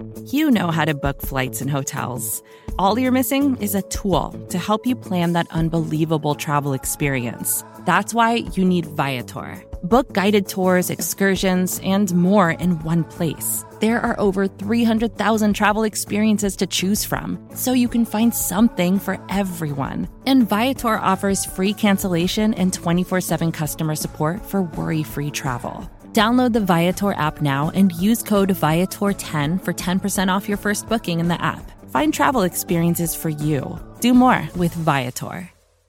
You know how to book flights and hotels. All you're missing is a tool to help you plan that unbelievable travel experience. That's why you need Viator. Book guided tours, excursions, and more in one place. There are over 300,000 travel experiences to choose from, so you can find something for everyone. And Viator offers free cancellation and 24/7 customer support for worry-free travel. Download the Viator app now and use code Viator10 for 10% off your first booking in the app. Find travel experiences for you. Do more with Viator.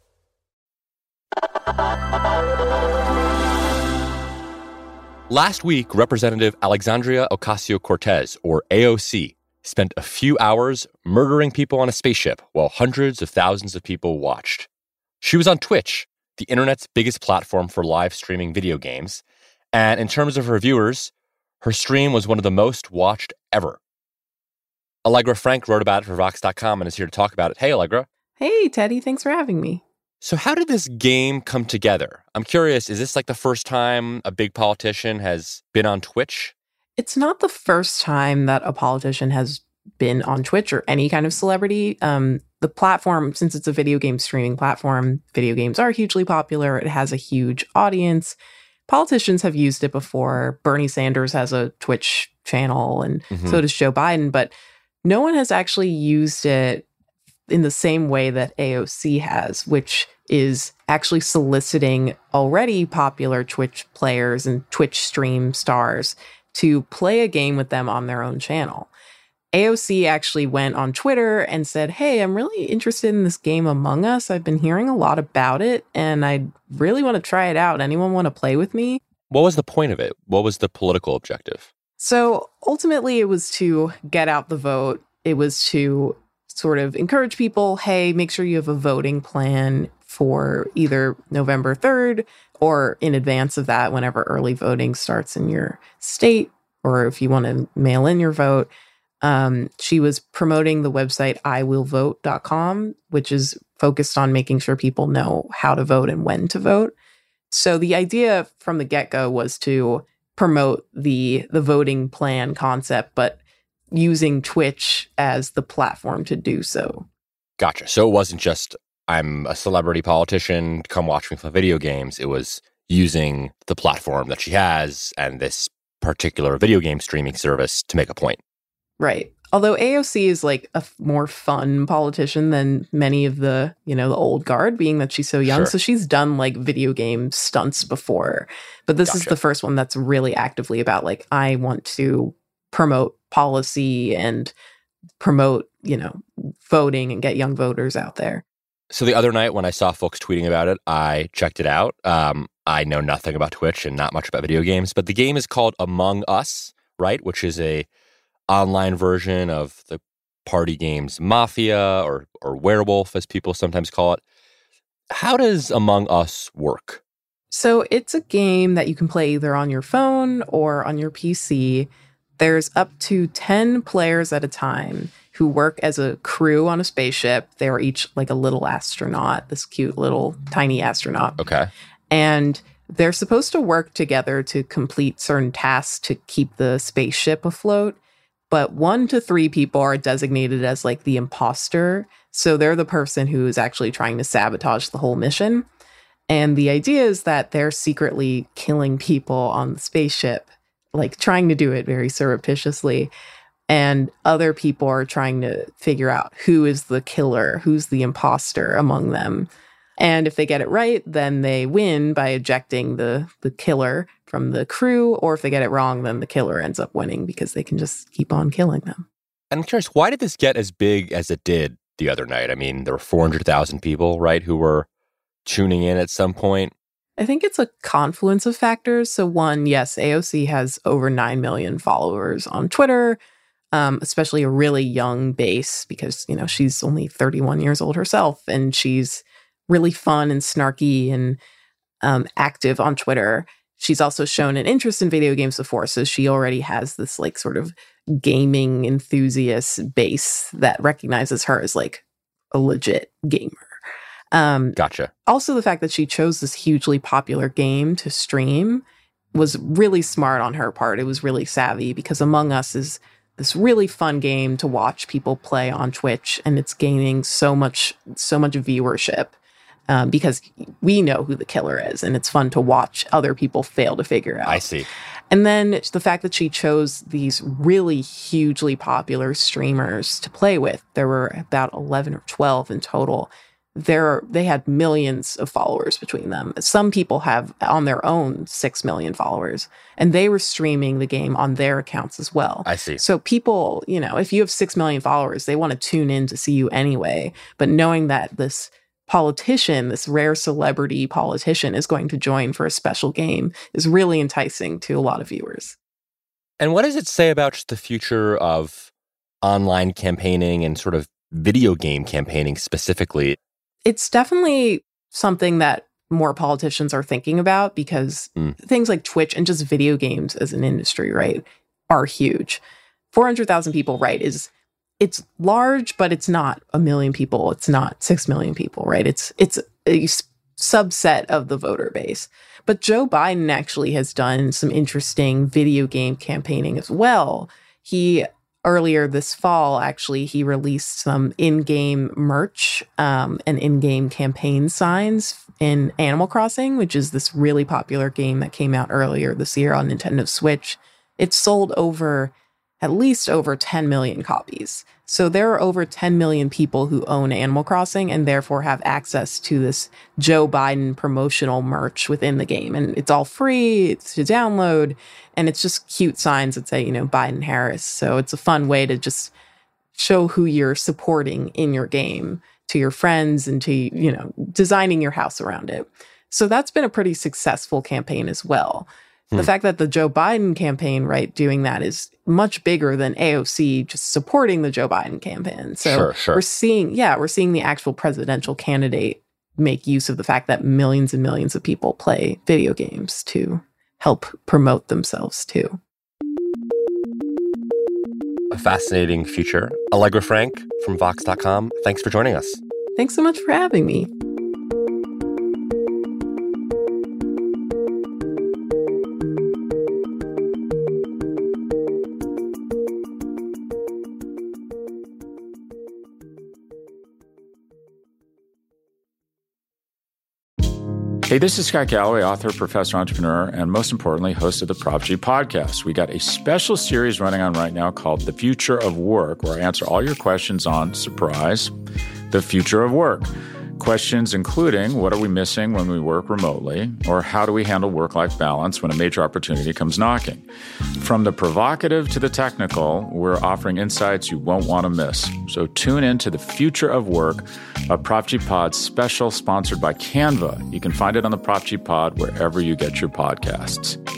Last week, Representative Alexandria Ocasio-Cortez, or AOC, spent a few hours murdering people on a spaceship while hundreds of thousands of people watched. She was on Twitch, the internet's biggest platform for live streaming video games, and in terms of her viewers, her stream was one of the most watched ever. Allegra Frank wrote about it for Vox.com and is here to talk about it. Hey, Allegra. Hey, Teddy. Thanks for having me. So how did this game come together? I'm curious, is this like the first time a big politician has been on Twitch? It's not the first time that a politician has been on Twitch or any kind of celebrity. The platform, since it's a video game streaming platform, video games are hugely popular. It has a huge audience. Politicians have used it before. Bernie Sanders has a Twitch channel, and so does Joe Biden. But no one has actually used it in the same way that AOC has, which is actually soliciting already popular Twitch players and Twitch stream stars to play a game with them on their own channel. AOC actually went on Twitter and said, hey, I'm really interested in this game Among Us. I've been hearing a lot about it, and I really want to try it out. Anyone want to play with me? What was the point of it? What was the political objective? So ultimately, it was to get out the vote. It was to sort of encourage people, hey, make sure you have a voting plan for either November 3rd or in advance of that, whenever early voting starts in your state, or if you want to mail in your vote. She was promoting the website iwillvote.com, which is focused on making sure people know how to vote and when to vote. So the idea from the get-go was to promote the voting plan concept, but using Twitch as the platform to do so. Gotcha. So it wasn't just, I'm a celebrity politician, come watch me play video games. It was using the platform that she has and this particular video game streaming service to make a point. Right. Although AOC is like a more fun politician than many of the, the old guard, being that she's so young. Sure. So she's done like video game stunts before. But this is the first one that's really actively about like, I want to promote policy and promote, voting and get young voters out there. So the other night when I saw folks tweeting about it, I checked it out. I know nothing about Twitch and not much about video games, but the game is called Among Us, right? Which is a online version of the party games Mafia or Werewolf, as people sometimes call it. How does Among Us work? So it's a game that you can play either on your phone or on your PC. There's up to 10 players at a time who work as a crew on a spaceship. They are each like a little astronaut, this cute little tiny astronaut. Okay. And they're supposed to work together to complete certain tasks to keep the spaceship afloat. But 1 to 3 people are designated as like the imposter. So they're the person who is actually trying to sabotage the whole mission. And the idea is that they're secretly killing people on the spaceship, like trying to do it very surreptitiously. And other people are trying to figure out who is the killer, who's the imposter among them. And if they get it right, then they win by ejecting the killer from the crew. Or if they get it wrong, then the killer ends up winning because they can just keep on killing them. I'm curious, why did this get as big as it did the other night? I mean, there were 400,000 people, right, who were tuning in at some point. I think it's a confluence of factors. So one, yes, AOC has over 9 million followers on Twitter, especially a really young base because, she's only 31 years old herself and she's really fun and snarky and active on Twitter. She's also shown an interest in video games before, so she already has this like sort of gaming enthusiast base that recognizes her as like a legit gamer. Gotcha. Also, the fact that she chose this hugely popular game to stream was really smart on her part. It was really savvy because Among Us is this really fun game to watch people play on Twitch, and it's gaining so much viewership because we know who the killer is, and it's fun to watch other people fail to figure out. I see. And then the fact that she chose these really hugely popular streamers to play with, there were about 11 or 12 in total. They had millions of followers between them. Some people have on their own 6 million followers, and they were streaming the game on their accounts as well. I see. So people, if you have 6 million followers, they want to tune in to see you anyway. But knowing that this politician, this rare celebrity politician, is going to join for a special game is really enticing to a lot of viewers. And what does it say about just the future of online campaigning and sort of video game campaigning specifically? It's definitely something that more politicians are thinking about because things like Twitch and just video games as an industry, right, are huge. 400,000 people, right, it's large, but it's not 1 million people. It's not 6 million people, right? It's a subset of the voter base. But Joe Biden actually has done some interesting video game campaigning as well. Earlier this fall, actually, he released some in-game merch and in-game campaign signs in Animal Crossing, which is this really popular game that came out earlier this year on Nintendo Switch. It sold at least over 10 million copies. So there are over 10 million people who own Animal Crossing and therefore have access to this Joe Biden promotional merch within the game. And it's all free, it's to download, and it's just cute signs that say, Biden Harris. So it's a fun way to just show who you're supporting in your game to your friends and to, designing your house around it. So that's been a pretty successful campaign as well. The fact that the Joe Biden campaign, right, doing that is much bigger than AOC just supporting the Joe Biden campaign. So sure. we're seeing the actual presidential candidate make use of the fact that millions and millions of people play video games to help promote themselves too. A fascinating future. Allegra Frank from Vox.com. Thanks for joining us. Thanks so much for having me. Hey, this is Scott Galloway, author, professor, entrepreneur, and most importantly, host of the Prop G podcast. We got a special series running on right now called The Future of Work, where I answer all your questions on, surprise, the future of work. Questions including, what are we missing when we work remotely? Or how do we handle work-life balance when a major opportunity comes knocking? From the provocative to the technical, we're offering insights you won't want to miss. So tune in to The Future of Work, a Prop G Pod special sponsored by Canva. You can find it on the Prop G Pod wherever you get your podcasts.